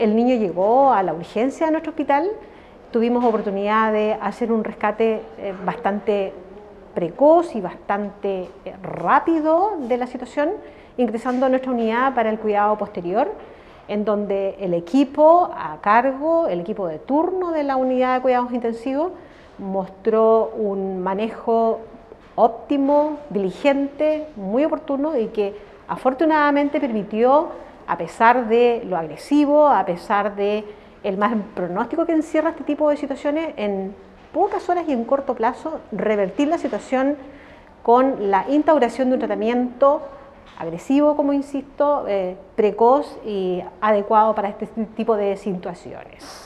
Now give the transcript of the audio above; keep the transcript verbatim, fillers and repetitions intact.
El niño llegó a la urgencia de nuestro hospital, tuvimos oportunidad de hacer un rescate eh, bastante precoz y bastante eh, rápido de la situación, ingresando a nuestra unidad para el cuidado posterior, en donde el equipo a cargo, el equipo de turno de la unidad de cuidados intensivos, mostró un manejo óptimo, diligente, muy oportuno y que afortunadamente permitió, a pesar de lo agresivo, a pesar de el mal pronóstico que encierra este tipo de situaciones, en pocas horas y en corto plazo, revertir la situación con la instauración de un tratamiento agresivo, como insisto, eh, precoz y adecuado para este tipo de situaciones.